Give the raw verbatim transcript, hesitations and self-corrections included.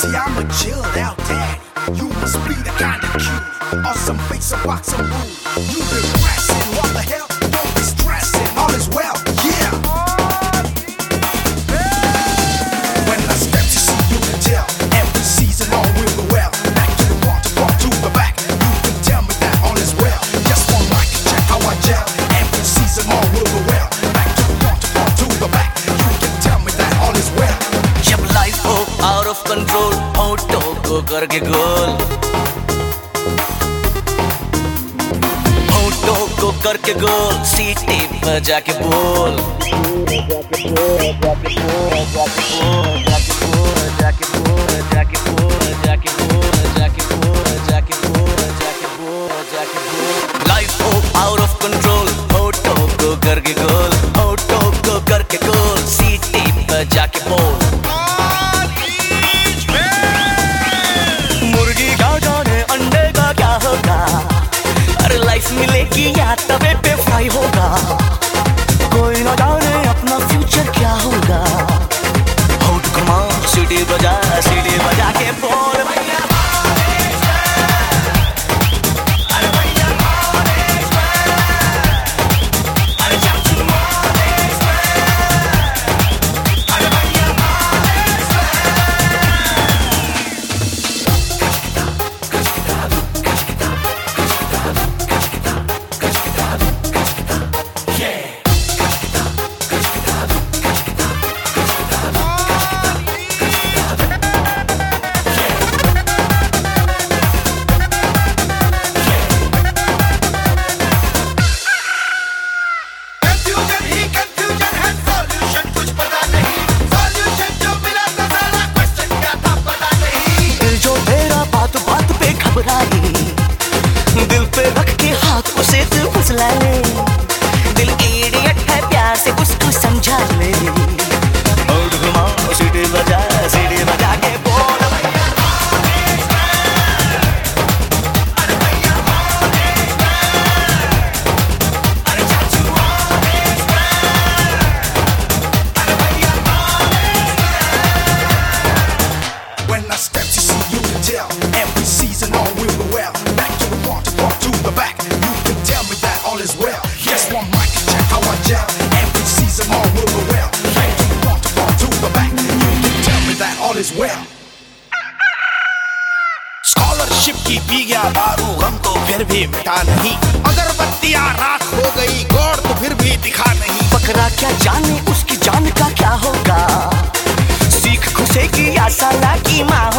See, I'm a chilled out daddy. You must be the kind of cutie. Awesome face, a box of rules. You've been pressing. What the hell? Don't be stressing. All is well, yeah. When I step to see, you can tell. Every season, all will go well. Back to the front, to front, to the back. You can tell me that all is well. Just one mic, check how I gel. Every season, all will go well. Back to the front, to front, to the back. You can tell me that all is well. जब life हो out of control, होठों को करके गोल, होठों को करके गोल, सीटी बजा के बोल, जाके बोल, जाके बोल, जाके बोल, जाके बोल, जाके बोल, जाके बोल, जाके बोल, जाके बोल, जाके बोल, जाके बोल, जाके बोल। लाइफ हो आउट ऑफ कंट्रोल, होठों को करके गोल, होठों को करके गोल, सीटी बजा के बोल। लाइफ मिलेगी या तवे पे फ्राई होगा, कोई ना जाने अपना फ्यूचर क्या होगा। होठ घुमा, सीटी बजा, सीटी बजा के बोल भैया दिल पे रख के हाथ उसे तू फुसला ले, दिल इडियट है प्यार से उसको समझा ले। होठ घुमा, सीटी बजा, सीटी बजा के बोल When I step to see, you can tell. Every season, all will go well. Back to the front, to front, to the back. You can tell me that all is well. Just one mic, check how I gel. Every season, all will go well. Back to the front, to front, to the back. You can tell me that all is well. Scholarship की पी गया दारू, गम तो फिर भी मिटा नहीं। अगरबत्तियां राख हो गई, गौर तो फिर भी दिखा नहीं। बकरा क्या जाने उसकी जान का क्या होगा, सीख खुशे की आशा की माँ